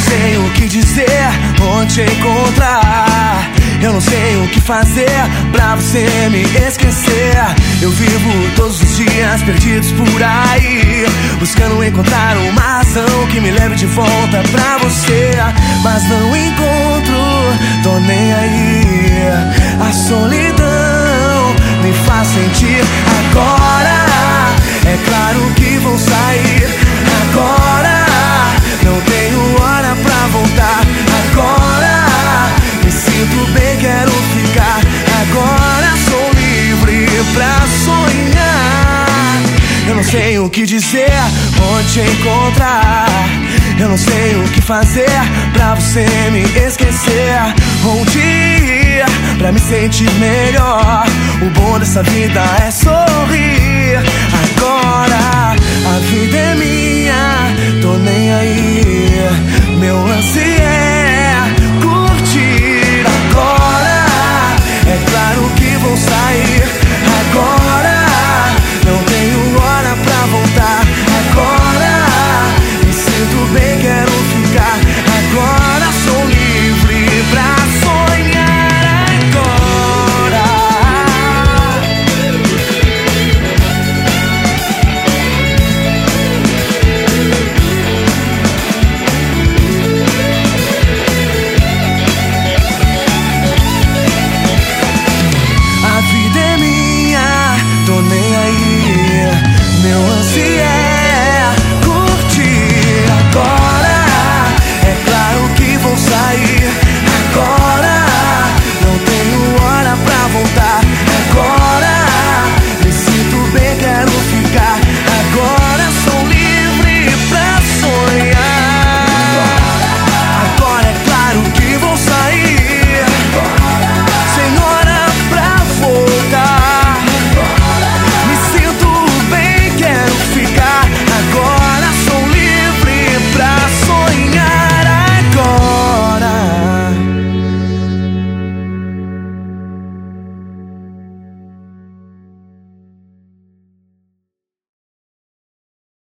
sei o que dizer, onde te encontrar. Eu não sei o que fazer pra você me esquecer. Eu vivo todos os dias perdidos por aí, buscando encontrar uma razão que me leve de volta pra você. Mas não encontro, tô nem aí. A solidão me faz sentir. Agora é claro que vou sair. Agora não tenho hora pra voltar. Agora me sinto bem, quero ficar. Agora sou livre pra sonhar. Eu não sei o que dizer, onde te encontrar. Eu não sei o que fazer pra você me esquecer. Onde ir pra me sentir melhor. O bom dessa vida é sorrir.